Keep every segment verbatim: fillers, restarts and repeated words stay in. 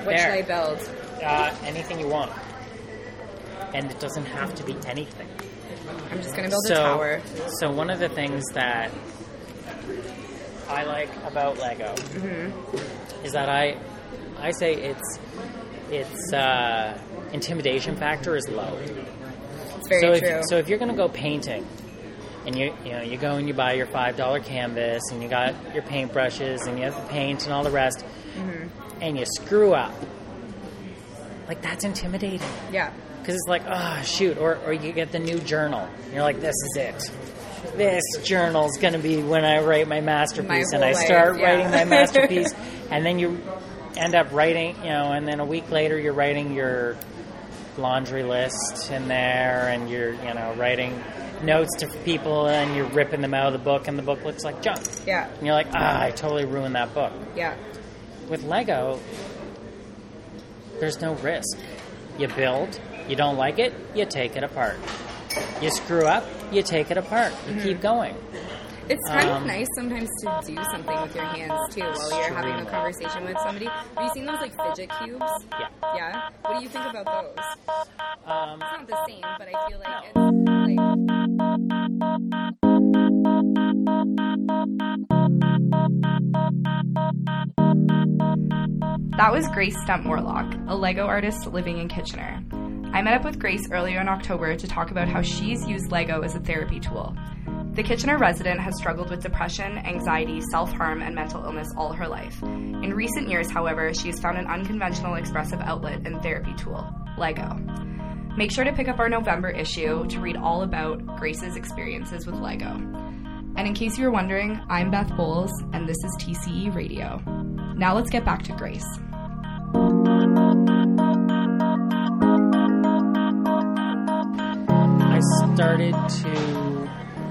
What there. should I build? Uh, anything you want. And it doesn't have to be anything. I'm just going to build so, a tower. So one of the things that I like about Lego Mm-hmm. is that I I say its its uh, intimidation factor is low. It's very so true. If, so if you're going to go painting, and you you know you go and you buy your five dollar canvas, and you got your paintbrushes, and you have the paint and all the rest, mm-hmm. and you screw up, like that's intimidating. Yeah. Because it's like, oh, shoot. Or, or you get the new journal. You're like, this is it. This journal's going to be when I write my masterpiece. My and I life, start yeah. writing my masterpiece. And then you end up writing, you know, and then a week later you're writing your laundry list in there. And you're, you know, writing notes to people. And you're ripping them out of the book. And the book looks like junk. Yeah. And you're like, ah, I totally ruined that book. Yeah. With Lego, there's no risk. You build. You don't like it, you take it apart. You screw up, you take it apart. You mm-hmm. keep going. It's kind um, of nice sometimes to do something with your hands, too, while you're having a conversation with somebody. Have you seen those, like, fidget cubes? Yeah. Yeah? What do you think about those? Um, it's not the same, but I feel like it's, like... That was Grace Stump-Morlock, a Lego artist living in Kitchener. I met up with Grace earlier in October to talk about how she's used Lego as a therapy tool. The Kitchener resident has struggled with depression, anxiety, self-harm, and mental illness all her life. In recent years, however, she has found an unconventional expressive outlet and therapy tool, Lego. Make sure to pick up our November issue to read all about Grace's experiences with Lego. And in case you were wondering, I'm Beth Bowles, and this is T C E Radio. Now let's get back to Grace. I started to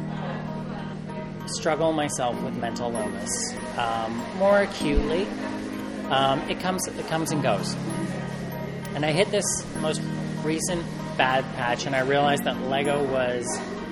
struggle myself with mental illness um, more acutely. Um, it comes, it comes and goes, and I hit this most recent bad patch, and I realized that Lego was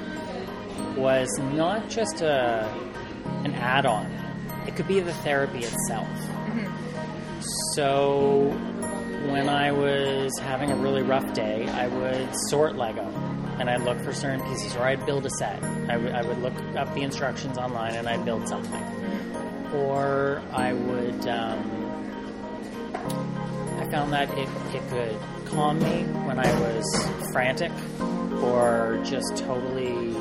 was not just a an add-on; it could be the therapy itself. Mm-hmm. So when I was having a really rough day, I would sort Lego. And I'd look for certain pieces, or I'd build a set. I, w- I would look up the instructions online and I'd build something. Or I would, um, I found that it, it could calm me when I was frantic or just totally,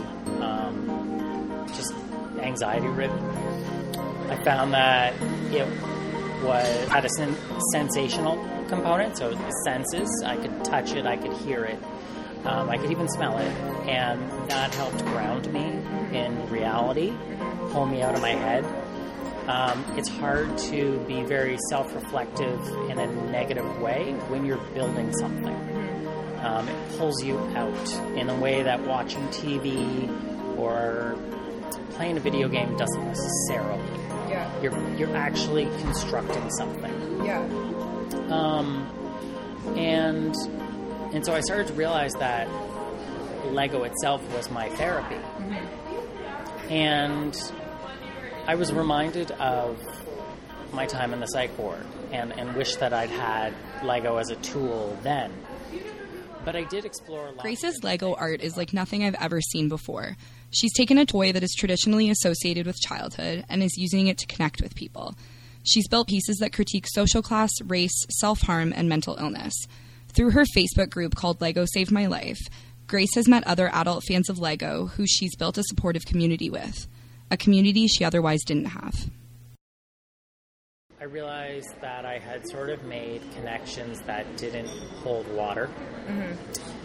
um, just anxiety-ridden. I found that it was, had a sen- sensational component, so the senses, I could touch it, I could hear it. Um, I could even smell it, and that helped ground me in reality, pull me out of my head. Um, it's hard to be very self-reflective in a negative way when you're building something. Um, it pulls you out in a way that watching T V or playing a video game doesn't necessarily. Yeah. You're you're actually constructing something. Yeah. Um, and... And so I started to realize that Lego itself was my therapy. Mm-hmm. And I was reminded of my time in the psych ward and, and wished that I'd had Lego as a tool then. But I did explore a lot. Grace's Lego art is like nothing I've ever seen before. She's taken a toy that is traditionally associated with childhood and is using it to connect with people. She's built pieces that critique social class, race, self-harm, and mental illness. Through her Facebook group called Lego Saved My Life, Grace has met other adult fans of Lego who she's built a supportive community with, a community she otherwise didn't have. I realized that I had sort of made connections that didn't hold water. Mm-hmm.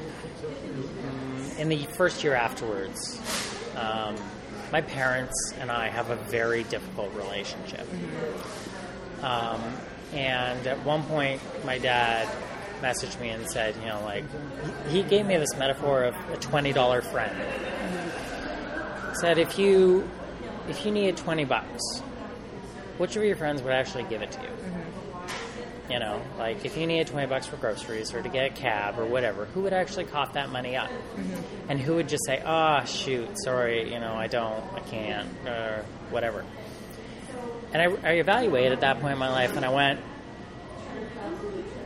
In the first year afterwards, um, my parents and I have a very difficult relationship. Mm-hmm. Um, and at one point, my dad messaged me and said, you know, like, he gave me this metaphor of a twenty dollar friend. He said, if you, if you needed twenty bucks, which of your friends would actually give it to you? Mm-hmm. You know, like, if you needed twenty bucks for groceries or to get a cab or whatever, who would actually cough that money up? Mm-hmm. And who would just say, ah, oh, shoot, sorry, you know, I don't, I can't, or whatever. And I, I evaluated at that point in my life, and I went,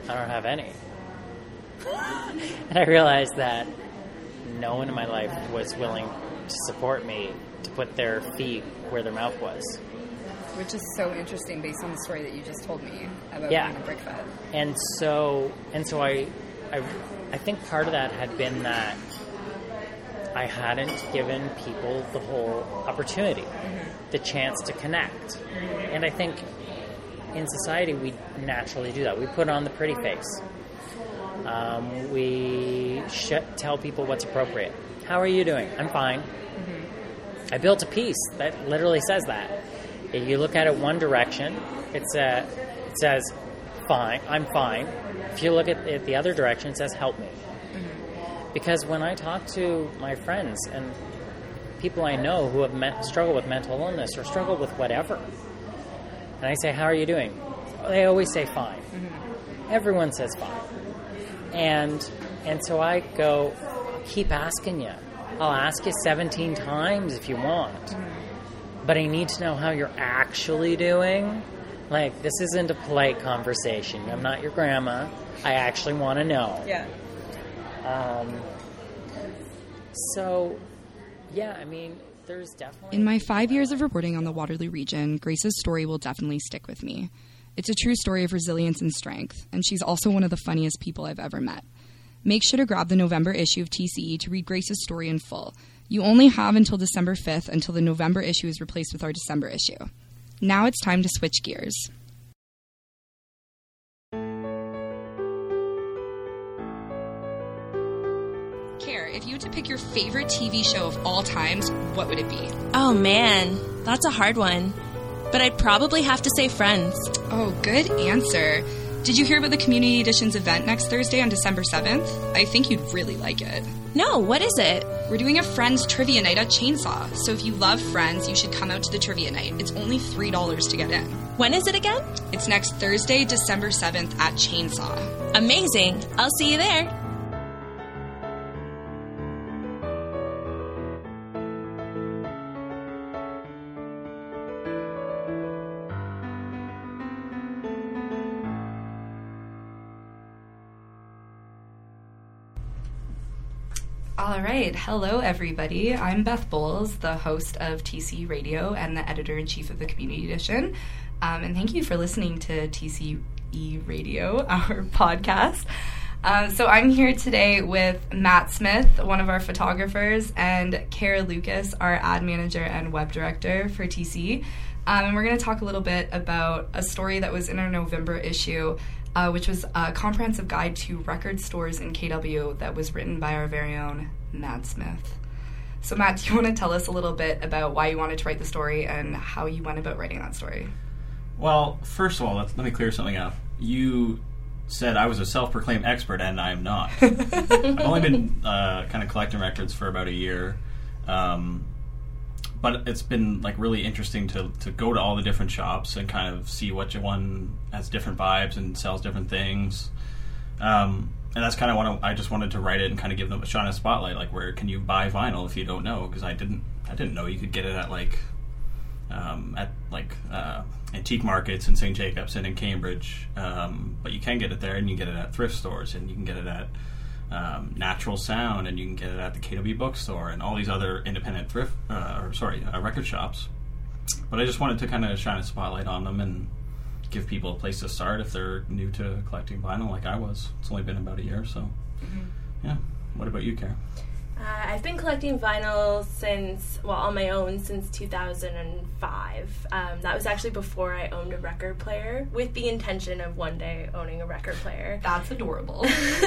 I don't have any. And I realized that no one in my life was willing to support me to put their feet where their mouth was. Which is so interesting based on the story that you just told me about Yeah. being a brick fed. And so, and so I, I, I think part of that had been that I hadn't given people the whole opportunity, mm-hmm. the chance to connect. Mm-hmm. And I think in society we naturally do that. We put on the pretty face. Um, we sh- tell people what's appropriate. How are you doing? I'm fine. Mm-hmm. I built a piece that literally says that. If you look at it one direction, it's a, it says, fine, I'm fine. If you look at it the other direction, it says, help me. Mm-hmm. Because when I talk to my friends and people I know who have met, struggled with mental illness or struggled with whatever, and I say, how are you doing? They always say fine. Mm-hmm. Everyone says fine. And and so I go, keep asking you. I'll ask you seventeen times if you want. Mm-hmm. But I need to know how you're actually doing. Like, this isn't a polite conversation. I'm not your grandma. I actually want to know. Yeah. Um. So, yeah, I mean, there's definitely... In my five years of reporting on the Waterloo region, Grace's story will definitely stick with me. It's a true story of resilience and strength, and she's also one of the funniest people I've ever met. Make sure to grab the November issue of T C E to read Grace's story in full. You only have until December fifth until the November issue is replaced with our December issue. Now it's time to switch gears. Care, if you had to pick your favorite T V show of all times, what would it be? Oh man, that's a hard one. But I'd probably have to say Friends. Oh, good answer. Did you hear about the Community Editions event next Thursday on December seventh? I think you'd really like it. No, what is it? We're doing a Friends trivia night at Chainsaw. So if you love Friends, you should come out to the trivia night. It's only three dollars to get in. When is it again? It's next Thursday, December seventh at Chainsaw. Amazing. I'll see you there. All right. Hello, everybody. I'm Beth Bowles, the host of T C Radio and the editor-in-chief of the Community Edition. Um, and thank you for listening to T C E Radio, our podcast. Um, so I'm here today with Matt Smith, one of our photographers, and Kara Lucas, our ad manager and web director for T C. Um, and we're going to talk a little bit about a story that was in our November issue, Uh, which was a comprehensive guide to record stores in K W that was written by our very own Matt Smith. So Matt, do you want to tell us a little bit about why you wanted to write the story and how you went about writing that story? Well, first of all, let's, let me clear something up. You said I was a self-proclaimed expert, and I'm not. I've only been uh, kind of collecting records for about a year. Um, But it's been like really interesting to, to go to all the different shops and kind of see which one has different vibes and sells different things. Um, and that's kind of what I, I just wanted to write it and kind of give them a shine of spotlight. Like, where can you buy vinyl if you don't know? Because I didn't I didn't know you could get it at like um, at like uh, antique markets in Saint Jacobs and in Cambridge. Um, but you can get it there, and you can get it at thrift stores, and you can get it at Um, Natural Sound, and you can get it at the K W bookstore and all these other independent thrift, uh, or sorry, uh, record shops. But I just wanted to kind of shine a spotlight on them and give people a place to start if they're new to collecting vinyl like I was. It's only been about a year, so mm-hmm. yeah. What about you, Kara? Uh, I've been collecting vinyl since, well, on my own since two thousand five. Um, that was actually before I owned a record player, with the intention of one day owning a record player. That's adorable.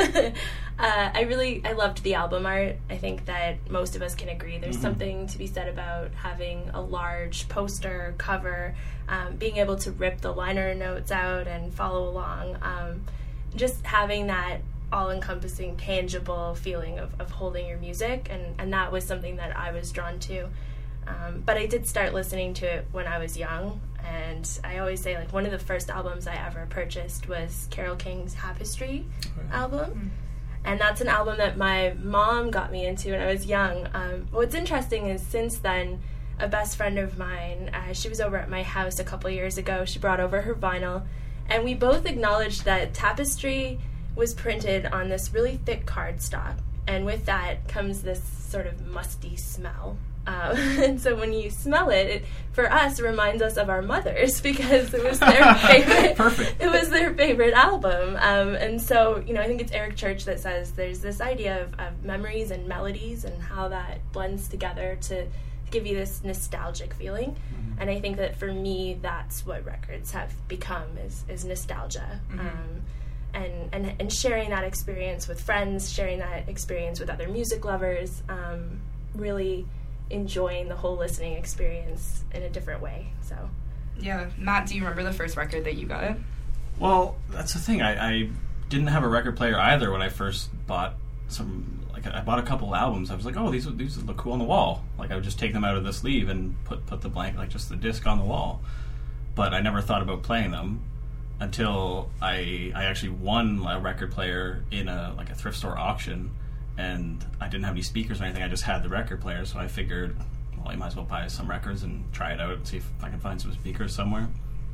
uh, I really, I loved the album art. I think that most of us can agree. There's mm-hmm. something to be said about having a large poster cover, um, being able to rip the liner notes out and follow along. Um, just having that all-encompassing, tangible feeling of, of holding your music, and, and that was something that I was drawn to. Um, but I did start listening to it when I was young, and I always say, like, one of the first albums I ever purchased was Carole King's Tapestry okay. album, mm-hmm. and that's an album that my mom got me into when I was young. Um, what's interesting is since then, a best friend of mine, uh, she was over at my house a couple years ago, she brought over her vinyl, And we both acknowledged that Tapestry was printed on this really thick cardstock, and with that comes this sort of musty smell. Uh, and so when you smell it, it, for us, it reminds us of our mothers because it was their favorite. Perfect. It was their favorite album. Um, and so, you know, I think it's Eric Church that says there's this idea of, of memories and melodies and how that blends together to give you this nostalgic feeling. Mm-hmm. And I think that for me, that's what records have become is, is nostalgia. Mm-hmm. Um, and, and, and sharing that experience with friends, sharing that experience with other music lovers, um, really enjoying the whole listening experience in a different way. So, yeah, Matt, do you remember the first record that you got? Well, that's the thing. I, I didn't have a record player either when I first bought some. Like I bought a couple albums. I was like, oh, these these look cool on the wall. Like I would just take them out of the sleeve and put put the blank, like just the disc on the wall. But I never thought about playing them until I I actually won a record player in a like a thrift store auction. And I didn't have any speakers or anything. I just had the record player, so I figured, well, I might as well buy some records and try it out and see if I can find some speakers somewhere.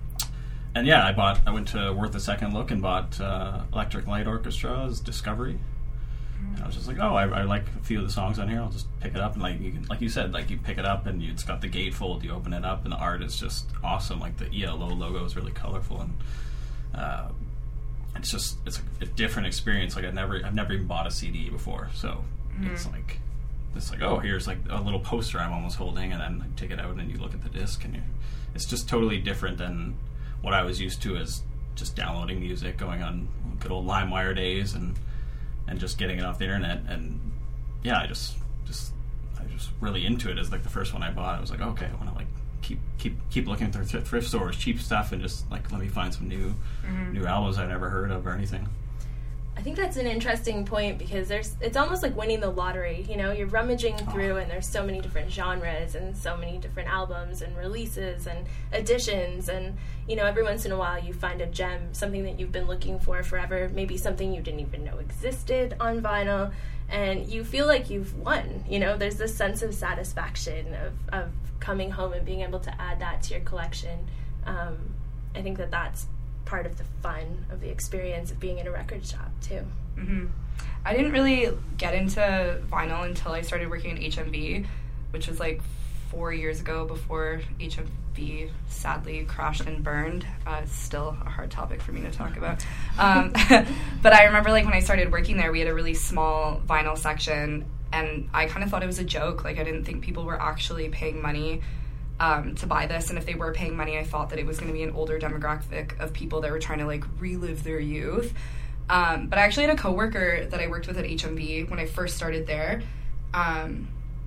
And yeah, I bought. I went to Worth a Second Look and bought uh, Electric Light Orchestra's Discovery. And I was just like, oh, I, I like a few of the songs on here. I'll just pick it up and like you can, like you said, like you pick it up and you, it's got the gatefold. You open it up and the art is just awesome. Like the E L O logo is really colorful and. Uh, It's just it's a, a different experience. Like I've never I've never even bought a C D before, so mm-hmm. it's like it's like oh here's like a little poster I'm almost holding, and then I take it out and you look at the disc, and you it's just totally different than what I was used to as just downloading music, going on good old LimeWire days, and and just getting it off the internet. And yeah, I just just I was just really into it. As like the first one I bought, I was like, okay, I want to like. Keep keep keep looking through th- thrift stores, cheap stuff, and just like let me find some new mm-hmm. new albums I've never heard of or anything. I think that's an interesting point because there's it's almost like winning the lottery. You know, you're rummaging through, oh. and there's so many different genres and so many different albums and releases and editions, and you know, every once in a while you find a gem, something that you've been looking for forever, maybe something you didn't even know existed on vinyl, and you feel like you've won. You know, there's this sense of satisfaction of of coming home and being able to add that to your collection. Um, I think that that's part of the fun of the experience of being in a record shop too. Mm-hmm. I didn't really get into vinyl until I started working at H M V, which was like four years ago before H M V sadly crashed and burned. Uh, it's still a hard topic for me to talk about. Um, but I remember like when I started working there, we had a really small vinyl section, and I kind of thought it was a joke. Like I didn't think people were actually paying money um, to buy this, and if they were paying money, I thought that it was going to be an older demographic of people that were trying to like relive their youth. Um, but I actually had a coworker that I worked with at H M V when I first started there, um,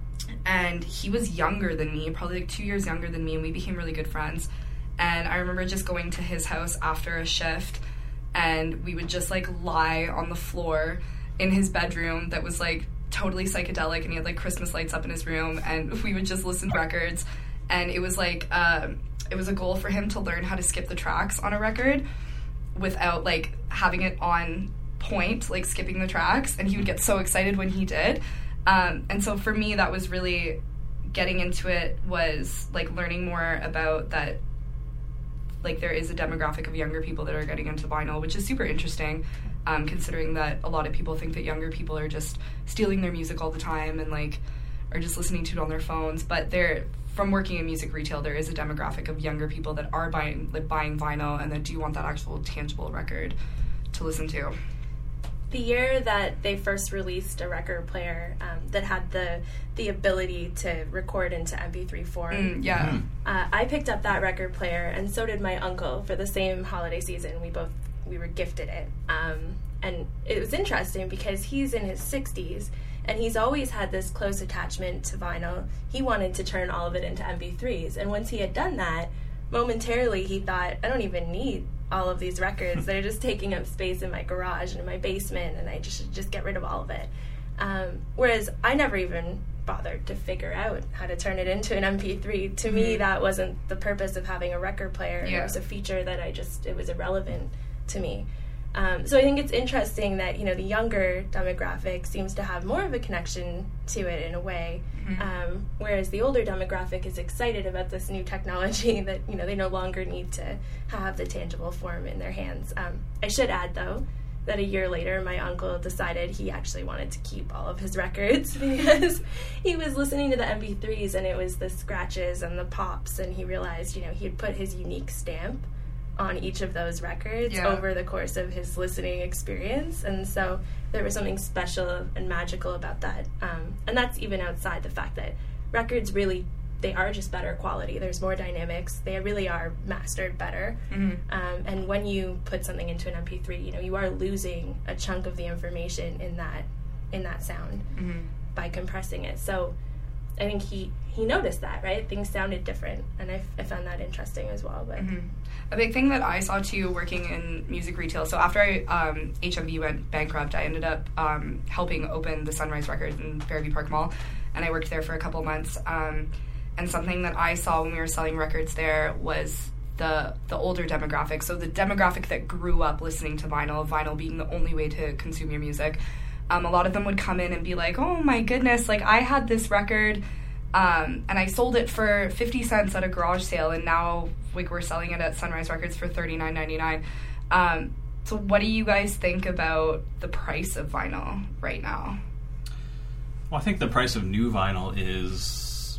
and he was younger than me, probably like two years younger than me, and we became really good friends. And I remember just going to his house after a shift, and we would just like lie on the floor in his bedroom that was like totally psychedelic, and he had like Christmas lights up in his room, and we would just listen to records. And it was like um, it was a goal for him to learn how to skip the tracks on a record without like having it on point, like skipping the tracks, and he would get so excited when he did. Um, and so for me, that was really getting into it, was like learning more about that, like there is a demographic of younger people that are getting into vinyl, which is super interesting. Um, considering that a lot of people think that younger people are just stealing their music all the time and like are just listening to it on their phones. But they're, from working in music retail, there is a demographic of younger people that are buying like buying vinyl and that do want that actual tangible record to listen to. The year that they first released a record player um, that had the the ability to record into M P three form, mm, yeah, mm. Uh, I picked up that record player, and so did my uncle for the same holiday season. We both we were gifted it, um, and it was interesting because he's in his sixties and he's always had this close attachment to vinyl. He wanted to turn all of it into M P threes, and once he had done that, momentarily he thought, I don't even need all of these records. They're just taking up space in my garage and in my basement, and I just should just get rid of all of it. Um, whereas I never even bothered to figure out how to turn it into an M P three. To mm-hmm. me, that wasn't the purpose of having a record player. Yeah. It was a feature that I just, it was irrelevant to me. Um, so I think it's interesting that, you know, the younger demographic seems to have more of a connection to it in a way, mm-hmm. um, whereas the older demographic is excited about this new technology that, you know, they no longer need to have the tangible form in their hands. Um, I should add, though, that a year later, my uncle decided he actually wanted to keep all of his records because he was listening to the M P threes and it was the scratches and the pops, and he realized, you know, he'd put his unique stamp on each of those records yeah. over the course of his listening experience, and so there was something special and magical about that. Um, and that's even outside the fact that records really, they are just better quality. There's more dynamics. They really are mastered better. Mm-hmm. Um, and when you put something into an M P three, you know, you are losing a chunk of the information in that in that sound mm-hmm. by compressing it. So I think he, he noticed that, right? Things sounded different, and I, I found that interesting as well. But mm-hmm. a big thing that I saw, too, working in music retail, so after I, um, H M V went bankrupt, I ended up um, helping open the Sunrise Records in Fairview Park Mall, and I worked there for a couple months. Um, and something that I saw when we were selling records there was the the older demographic, so the demographic that grew up listening to vinyl, vinyl being the only way to consume your music. Um, a lot of them would come in and be like, oh my goodness, like I had this record um, and I sold it for fifty cents at a garage sale, and now like we're selling it at Sunrise Records for thirty-nine ninety-nine. Um, so what do you guys think about the price of vinyl right now? Well, I think the price of new vinyl is,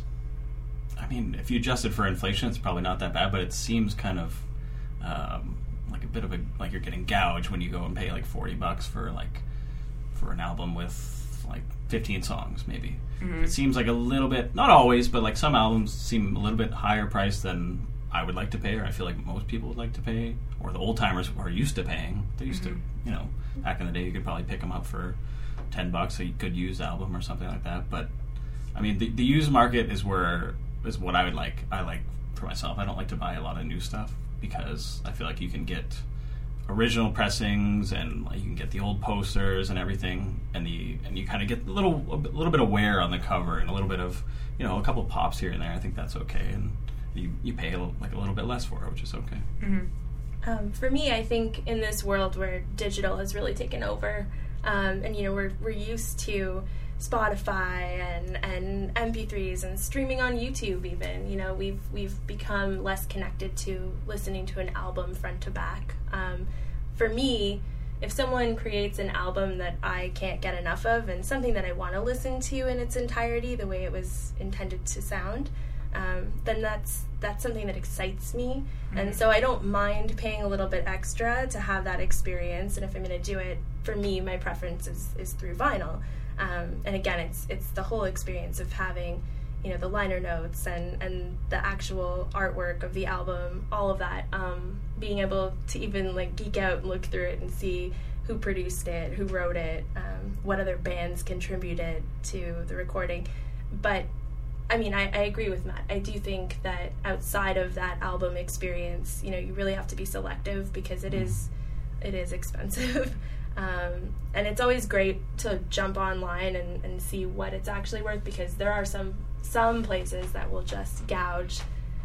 I mean, if you adjust it for inflation, it's probably not that bad, but it seems kind of um, like a bit of a, like you're getting gouged when you go and pay like forty bucks for like, for an album with like fifteen songs maybe. Mm-hmm. It seems like a little bit, not always, but like some albums seem a little bit higher priced than I would like to pay, or I feel like most people would like to pay, or the old timers are used to paying. They used mm-hmm. to, you know, back in the day you could probably pick them up for ten bucks, so you could use album or something like that. But I mean, the, the used market is where is what I would like. I like for myself. I don't like to buy a lot of new stuff because I feel like you can get original pressings and like, you can get the old posters and everything, and the and you kind of get a little a little bit of wear on the cover and a little bit of, you know, a couple pops here and there. I think that's okay, and you you pay a little, like a little bit less for it, which is okay. Mm-hmm. Um, for me, I think in this world where digital has really taken over, um, and you know we're we're used to Spotify and, and M P threes and streaming on YouTube even, you know, we've we've become less connected to listening to an album front to back. Um, for me, if someone creates an album that I can't get enough of and something that I want to listen to in its entirety, the way it was intended to sound, um, then that's that's something that excites me. Mm-hmm. And so I don't mind paying a little bit extra to have that experience. And if I'm going to do it, for me, my preference is, is through vinyl. Um, and again, it's it's the whole experience of having, you know, the liner notes and, and the actual artwork of the album, all of that. Um, being able to even like geek out and look through it and see who produced it, who wrote it, um, what other bands contributed to the recording. But I mean, I, I agree with Matt. I do think that outside of that album experience, you know, you really have to be selective because it is it is expensive. Um, and it's always great to jump online and, and see what it's actually worth, because there are some some places that will just gouge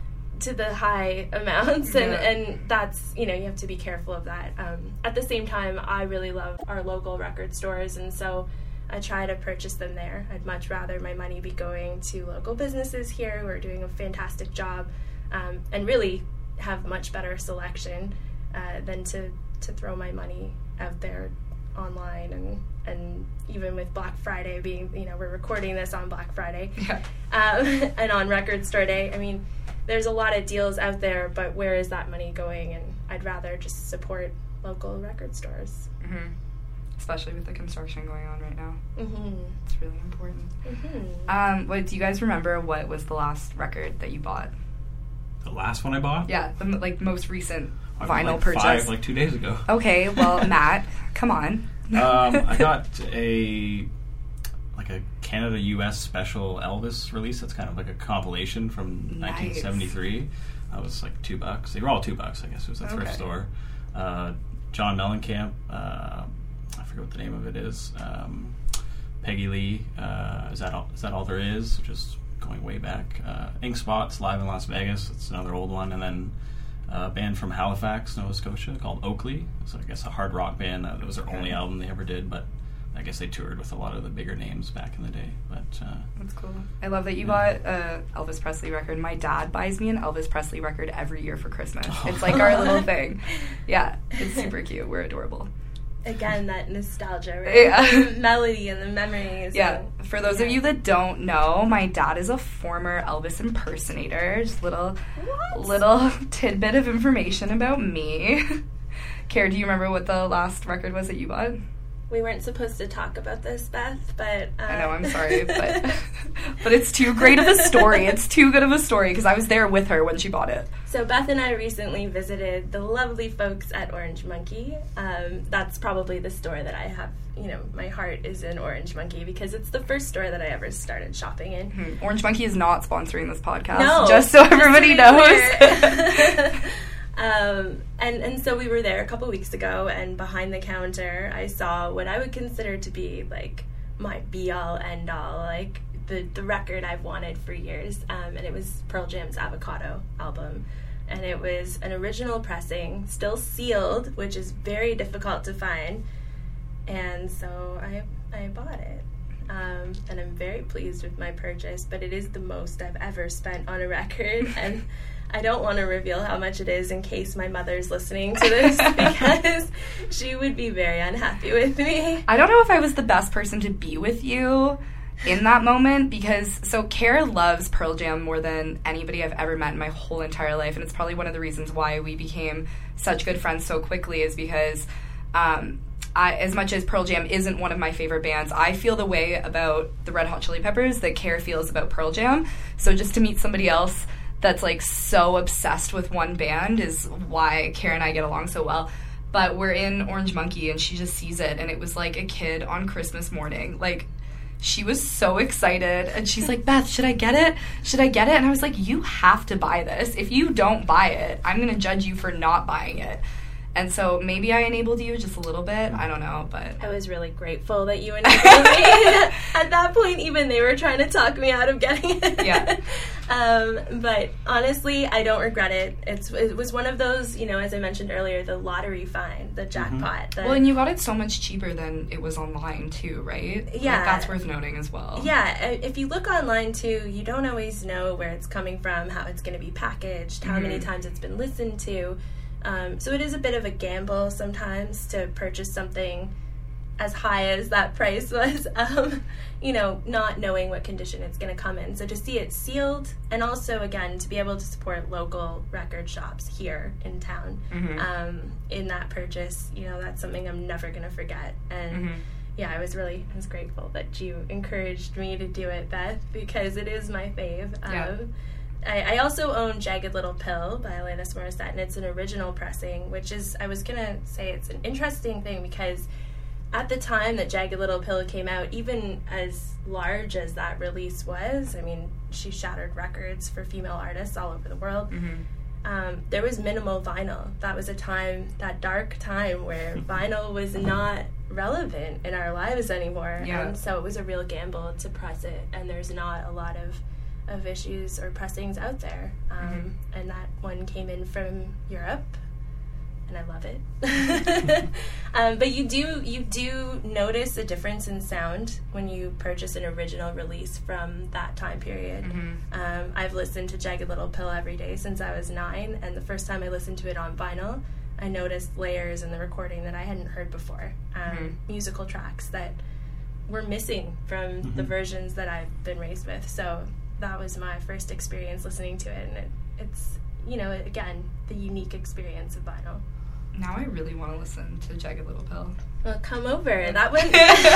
to the high amounts, and, yeah. and that's, you know, you have to be careful of that. Um, at the same time, I really love our local record stores, and so I try to purchase them there. I'd much rather my money be going to local businesses here who are doing a fantastic job, um, and really have much better selection uh, than to, to throw my money out there online. And and even with Black Friday being, you know, we're recording this on Black Friday, yeah. um, and on Record Store Day, I mean, there's a lot of deals out there, but where is that money going? And I'd rather just support local record stores. Mm-hmm. Especially with the construction going on right now. Mm-hmm. It's really important. Mm-hmm. Um, what, do you guys remember what was the last record that you bought? The last one I bought? Yeah, the like most recent I vinyl like purchase. Five, like two days ago. Okay, well, Matt, come on. um, I got a like a Canada U S special Elvis release. That's kind of like a compilation from Nice. nineteen seventy-three. That was like two bucks. They were all two bucks, I guess. It was a thrift Okay. store. Uh, John Mellencamp. Uh, I forget what the name of it is. Um, Peggy Lee. Uh, is that all, is that all there is? Just going way back. Uh, Ink Spots, Live in Las Vegas. That's another old one. And then a band from Halifax, Nova Scotia, called Oakley. It's, I guess, a hard rock band. Uh, it was their only album they ever did, but I guess they toured with a lot of the bigger names back in the day. But uh, that's cool. I love that you yeah. bought a Elvis Presley record. My dad buys me an Elvis Presley record every year for Christmas. Oh. It's like our little thing. Yeah, it's super cute. We're adorable. Again, that nostalgia, right? Yeah. The melody and the memories. Yeah. And, for those yeah. of you that don't know, my dad is a former Elvis impersonator. Just little, what? little tidbit of information about me. Cara, do you remember what the last record was that you bought? We weren't supposed to talk about this, Beth, but... Uh, I know, I'm sorry, but but it's too great of a story. It's too good of a story, because I was there with her when she bought it. So Beth and I recently visited the lovely folks at Orange Monkey. Um, that's probably the store that I have, you know, my heart is in Orange Monkey, because it's the first store that I ever started shopping in. Mm-hmm. Orange Monkey is not sponsoring this podcast, no, just so everybody knows. Um, and, and so we were there a couple weeks ago, and behind the counter I saw what I would consider to be like my be-all end-all, like the, the record I've wanted for years, um, and it was Pearl Jam's Avocado album, and it was an original pressing, still sealed, which is very difficult to find, and so I, I bought it. Um, and I'm very pleased with my purchase, but it is the most I've ever spent on a record, and I don't want to reveal how much it is in case my mother's listening to this, because she would be very unhappy with me. I don't know if I was the best person to be with you in that moment, because, so Cara loves Pearl Jam more than anybody I've ever met in my whole entire life, and it's probably one of the reasons why we became such good friends so quickly, is because um, I, as much as Pearl Jam isn't one of my favorite bands, I feel the way about the Red Hot Chili Peppers that Cara feels about Pearl Jam. So just to meet somebody else that's like so obsessed with one band is why Cara and I get along so well. But we're in Orange Monkey and she just sees it, and it was like a kid on Christmas morning. Like, she was so excited, and she's like, Beth, should I get it? Should I get it? And I was like, you have to buy this. If you don't buy it, I'm going to judge you for not buying it. And so maybe I enabled you just a little bit. I don't know, but... I was really grateful that you enabled me. At that point, even they were trying to talk me out of getting it. Yeah. um, but honestly, I don't regret it. It's It was one of those, you know, as I mentioned earlier, the lottery find, the jackpot. Mm-hmm. The, well, and you got it so much cheaper than it was online, too, right? Yeah. Like, that's worth noting as well. Yeah. If you look online, too, you don't always know where it's coming from, how it's going to be packaged, how mm-hmm. many times it's been listened to. Um, so it is a bit of a gamble sometimes to purchase something as high as that price was, um, you know, not knowing what condition it's going to come in. So to see it sealed, and also, again, to be able to support local record shops here in town mm-hmm. um, in that purchase, you know, that's something I'm never going to forget. And mm-hmm. yeah, I was really I was grateful that you encouraged me to do it, Beth, because it is my fave. Yeah. Um, I, I also own Jagged Little Pill by Alanis Morissette, and it's an original pressing, which is, I was going to say, it's an interesting thing because at the time that Jagged Little Pill came out, even as large as that release was, I mean, she shattered records for female artists all over the world, mm-hmm. um, there was minimal vinyl. That was a time, that dark time where vinyl was not relevant in our lives anymore, yeah. and so it was a real gamble to press it, and there's not a lot of of issues or pressings out there, um, mm-hmm. and that one came in from Europe, and I love it. um, but you do you do notice a difference in sound when you purchase an original release from that time period. Mm-hmm. Um, I've listened to Jagged Little Pill every day since I was nine, and the first time I listened to it on vinyl, I noticed layers in the recording that I hadn't heard before, um, mm-hmm. musical tracks that were missing from mm-hmm. the versions that I've been raised with. So that was my first experience listening to it, and it, it's, you know, again, the unique experience of vinyl. Now I really want to listen to Jagged Little Pill. Well, come over. That one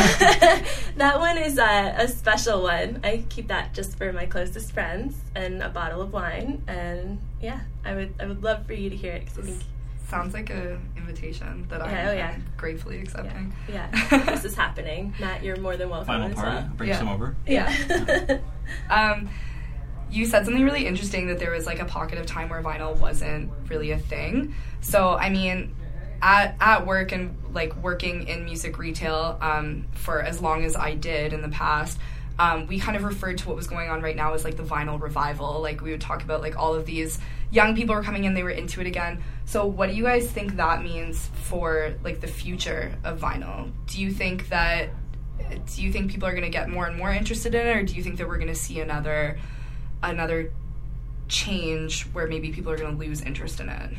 that one is a, a special one. I keep that just for my closest friends and a bottle of wine, and yeah, I would I would love for you to hear it, because I think... Sounds like an invitation that yeah, I'm, oh, yeah. I'm gratefully accepting. Yeah, yeah. This is happening. Matt, you're more than welcome. Final party. Well. Bring yeah. some over. Yeah. um, you said something really interesting, that there was like a pocket of time where vinyl wasn't really a thing. So, I mean, at at work and like working in music retail um, for as long as I did in the past, um, we kind of referred to what was going on right now as like the vinyl revival. Like, we would talk about like all of these young people were coming in, they were into it again. So what do you guys think that means for, like, the future of vinyl? Do you think that, do you think people are going to get more and more interested in it, or do you think that we're going to see another, another change where maybe people are going to lose interest in it?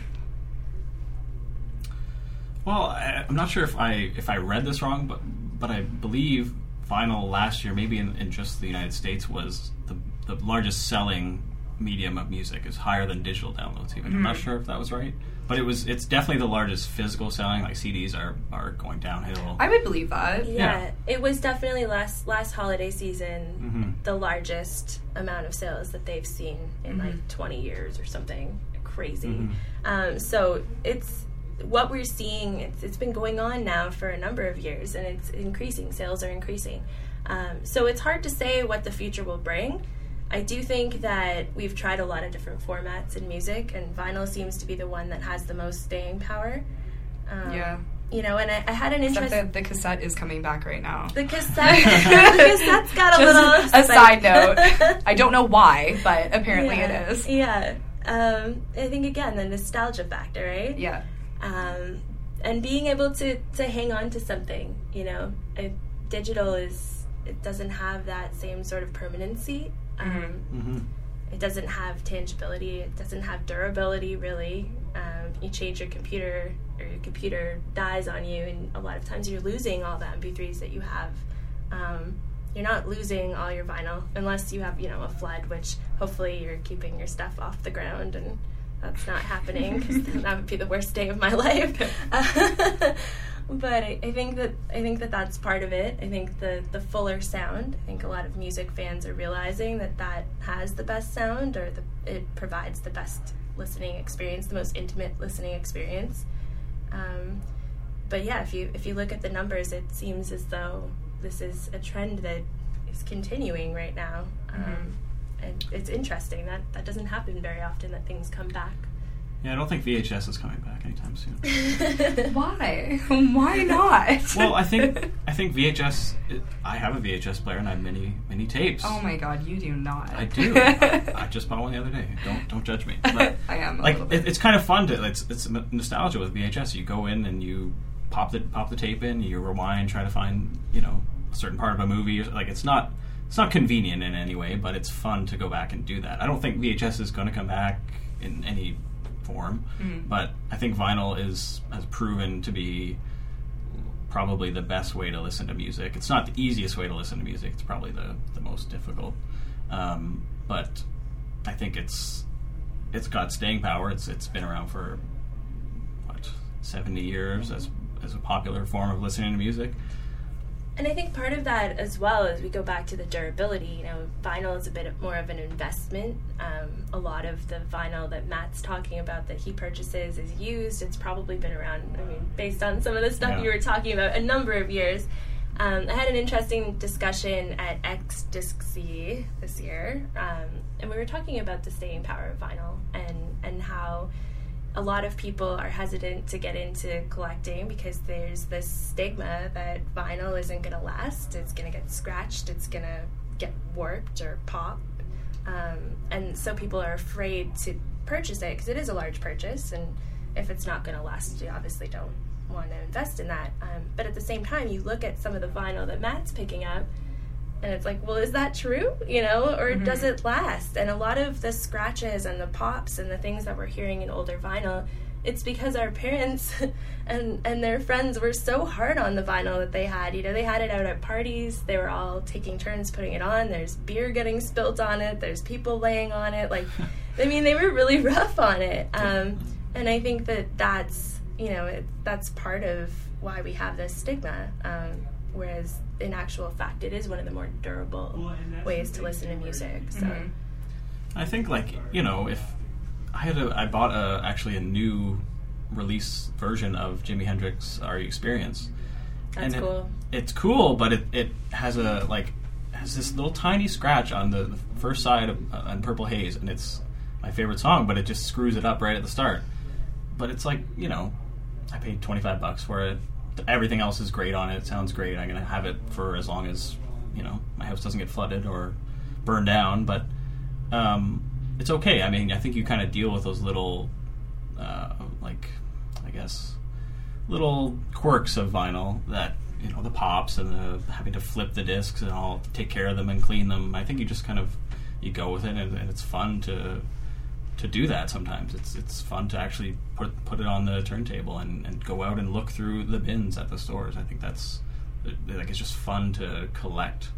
Well, I, I'm not sure if I if I read this wrong, but but I believe vinyl last year, maybe in, in just the United States, was the the largest selling medium of music. Is higher than digital downloads even. Mm-hmm. I'm not sure if that was right, but it was. It's definitely the largest physical selling. Like C Ds are, are going downhill. I would believe that. Yeah, yeah. It was definitely last last holiday season mm-hmm. the largest amount of sales that they've seen in mm-hmm. like twenty years or something crazy. Mm-hmm. Um, so it's what we're seeing. It's, it's been going on now for a number of years, and it's increasing. Sales are increasing. Um, so it's hard to say what the future will bring. I do think that we've tried a lot of different formats in music, and vinyl seems to be the one that has the most staying power. Um, yeah. You know, and I, I had an interest... Except that the cassette is coming back right now. The cassette... the cassette's got a Just little... a side note. I don't know why, but apparently yeah, it is. Yeah. Um, I think, again, the nostalgia factor, right? Yeah. Um, and being able to, to hang on to something, you know. I, digital is... It doesn't have that same sort of permanency. Um, mm-hmm. It doesn't have tangibility. It doesn't have durability, really. Um, you change your computer, or your computer dies on you, and a lot of times you're losing all the M P threes that you have. Um, you're not losing all your vinyl, unless you have, you know, a flood, which hopefully you're keeping your stuff off the ground, and that's not happening, because that would be the worst day of my life. Uh, But I, I think that I think that that's part of it. I think the, the fuller sound. I think a lot of music fans are realizing that that has the best sound, or the, it provides the best listening experience, the most intimate listening experience. Um, but yeah, if you if you look at the numbers, it seems as though this is a trend that is continuing right now, um, mm-hmm. and it's interesting that that doesn't happen very often, that things come back. Yeah, I don't think V H S is coming back anytime soon. Why? Why not? Well, I think I think V H S. I have a V H S player and I have many many tapes. Oh my God, you do not. I do. I, I just bought one the other day. Don't don't judge me. But I am. A like little bit. it, it's kind of fun to. It's it's nostalgia with V H S. You go in and you pop the pop the tape in. You rewind, try to find you know a certain part of a movie. Like it's not it's not convenient in any way, but it's fun to go back and do that. I don't think V H S is going to come back in any form, mm. but I think vinyl is has proven to be probably the best way to listen to music. It's not the easiest way to listen to music. It's probably the, the most difficult. Um, but I think it's it's got staying power. It's it's been around for what seventy years as as a popular form of listening to music. And I think part of that as well is we go back to the durability. You know, vinyl is a bit more of an investment. Um, a lot of the vinyl that Matt's talking about that he purchases is used. It's probably been around, I mean, based on some of the stuff yeah. you were talking about, a number of years. Um, I had an interesting discussion at X Disc C this year, um, and we were talking about the staying power of vinyl and, and how a lot of people are hesitant to get into collecting because there's this stigma that vinyl isn't going to last. It's going to get scratched. It's going to get warped or pop. Um, and so people are afraid to purchase it because it is a large purchase. And if it's not going to last, you obviously don't want to invest in that. Um, but at the same time, you look at some of the vinyl that Matt's picking up, and it's like, well, is that true? You know, or mm-hmm. does it last? And a lot of the scratches and the pops and the things that we're hearing in older vinyl, it's because our parents and and their friends were so hard on the vinyl that they had. You know, they had it out at parties. They were all taking turns putting it on. There's beer getting spilt on it. There's people laying on it. Like, I mean, they were really rough on it. Um, and I think that that's, you know, it, that's part of why we have this stigma. Um, whereas in actual fact, it is one of the more durable ways to listen to music. So, mm-hmm. I think, like, you know, if I had a, I bought a actually a new release version of Jimi Hendrix Are You Experience. That's and cool. It, it's cool, but it, it has a like has this little tiny scratch on the, the first side of uh, on Purple Haze, and it's my favorite song, but it just screws it up right at the start. But it's like, you know, I paid twenty-five bucks for it. Everything else is great on it. It sounds great. I'm going to have it for as long as, you know, my house doesn't get flooded or burned down. But um, it's okay. I mean, I think you kind of deal with those little, uh, like, I guess, little quirks of vinyl that, you know, the pops and the having to flip the discs and all, take care of them and clean them. I think you just kind of, you go with it, and, and it's fun to to do that sometimes. It's it's fun to actually put put it on the turntable and, and go out and look through the bins at the stores. I think that's, like, it's just fun to collect.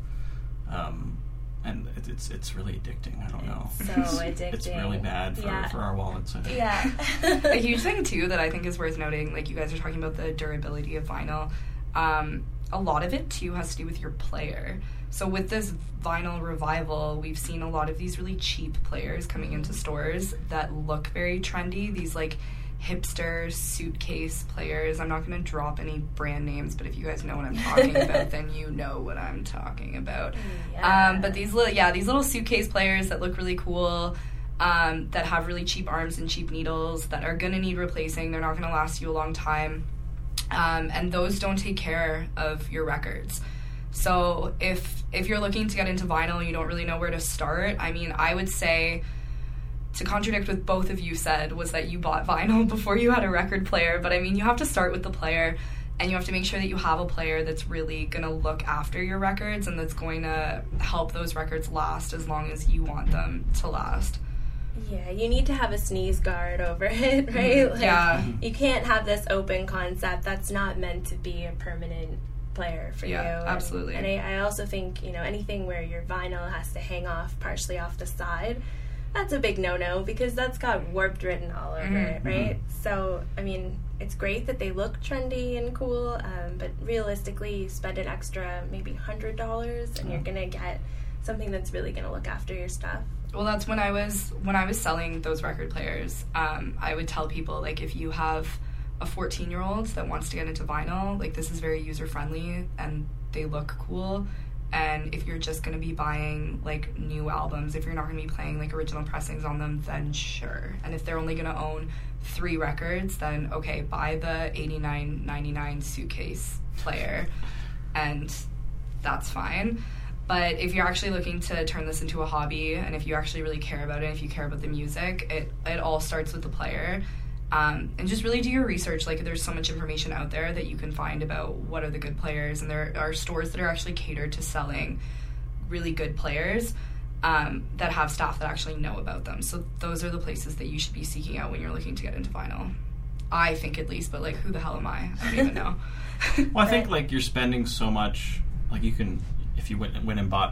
Um, and it, it's it's really addicting. I don't know. It's so addicting. It's really bad for, yeah. for our wallets, I think. Yeah. A huge thing, too, that I think is worth noting, like you guys are talking about the durability of vinyl, um, a lot of it, too, has to do with your player. So with this vinyl revival, we've seen a lot of these really cheap players coming into stores that look very trendy, these, like, hipster suitcase players. I'm not going to drop any brand names, but if you guys know what I'm talking about, then you know what I'm talking about. Yeah. Um, but these little, yeah, these little suitcase players that look really cool, um, that have really cheap arms and cheap needles, that are going to need replacing. They're not going to last you a long time. Um, and those don't take care of your records. So if if you're looking to get into vinyl and you don't really know where to start, I mean, I would say, to contradict what both of you said, was that you bought vinyl before you had a record player. But I mean, you have to start with the player, and you have to make sure that you have a player that's really going to look after your records and that's going to help those records last as long as you want them to last. Yeah, you need to have a sneeze guard over it, right? Like, yeah. You can't have this open concept that's not meant to be a permanent player for yeah, you. Yeah, absolutely. And, and I, I also think, you know, anything where your vinyl has to hang off partially off the side, that's a big no-no, because that's got warped written all over mm-hmm. it, right? So, I mean, it's great that they look trendy and cool, um, but realistically, you spend an extra maybe one hundred dollars, and you're going to get something that's really going to look after your stuff. Well, that's when I was when I was selling those record players. Um, I would tell people, like, if you have a fourteen-year-old that wants to get into vinyl, like, this is very user-friendly, and they look cool. And if you're just going to be buying, like, new albums, if you're not going to be playing, like, original pressings on them, then sure. And if they're only going to own three records, then, okay, buy the eighty-nine ninety-nine suitcase player, and that's fine. But if you're actually looking to turn this into a hobby, and if you actually really care about it, if you care about the music, it, it all starts with the player. Um, and just really do your research. Like, there's so much information out there that you can find about what are the good players, and there are stores that are actually catered to selling really good players um, that have staff that actually know about them. So those are the places that you should be seeking out when you're looking to get into vinyl. I think, at least, but, like, who the hell am I? I don't even know. Well, I think, like, you're spending so much, like, you can, if you went, went and bought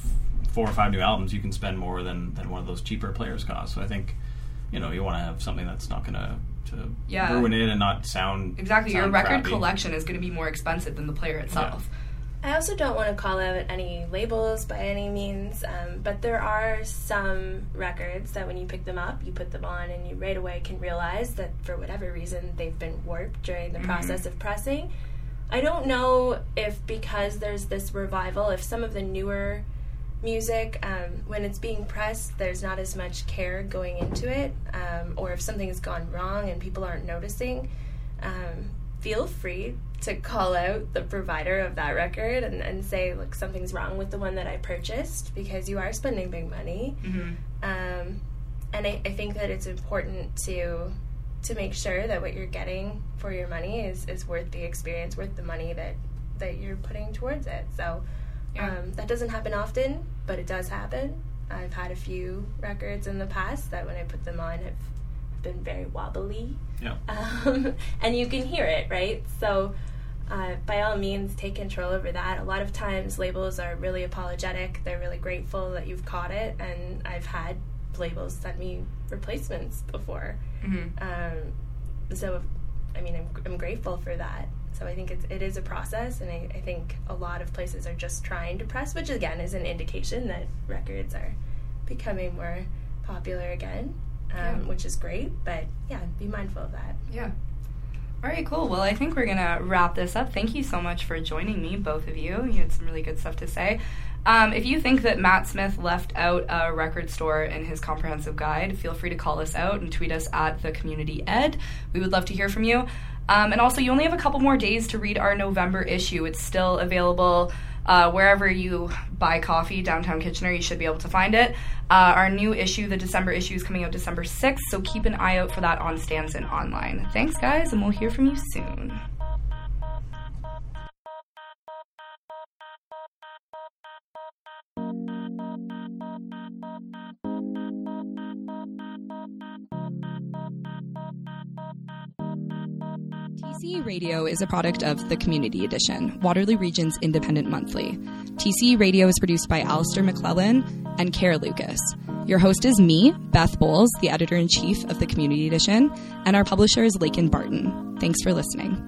f- four or five new albums, you can spend more than, than one of those cheaper players cost. So I think, you know, you want to have something that's not going to to yeah. ruin it and not sound exactly. sound Your record crappy. collection is going to be more expensive than the player itself. I also don't want to call out any labels by any means, um, but there are some records that when you pick them up, you put them on, and you right away can realize that for whatever reason they've been warped during the mm-hmm. process of pressing. I don't know if because there's this revival, if some of the newer music, um, when it's being pressed, there's not as much care going into it, um, or if something has gone wrong and people aren't noticing, um, feel free to call out the provider of that record and, and say, look, something's wrong with the one that I purchased, because you are spending big money. Mm-hmm. Um, and I, I think that it's important to to make sure that what you're getting for your money is, is worth the experience, worth the money that, that you're putting towards it. So yeah. um, that doesn't happen often, but it does happen. I've had a few records in the past that when I put them on have been very wobbly. Yeah. Um, and you can hear it, right? So uh, by all means, take control over that. A lot of times labels are really apologetic. They're really grateful that you've caught it, and I've had labels send me replacements before. Mm-hmm. Um, so, I mean, I'm, I'm grateful for that. So I think it's, it is a process, and I, I think a lot of places are just trying to press, which again is an indication that records are becoming more popular again, um, yeah. which is great. But yeah, be mindful of that. Yeah. All right, cool. Well, I think we're going to wrap this up. Thank you so much for joining me, both of you. You had some really good stuff to say. Um, if you think that Matt Smith left out a record store in his comprehensive guide, feel free to call us out and tweet us at the Community Ed. We would love to hear from you. Um, and also, you only have a couple more days to read our November issue. It's still available Uh, wherever you buy coffee, downtown Kitchener, you should be able to find it. Uh, our new issue, the December issue, is coming out December sixth, so keep an eye out for that on stands and online. Thanks, guys, and we'll hear from you soon. T C E Radio is a product of The Community Edition, Waterloo Region's independent monthly. T C E Radio is produced by Alistair McClellan and Kara Lucas. Your host is me, Beth Bowles, the editor-in-chief of The Community Edition, and our publisher is Lakin Barton. Thanks for listening.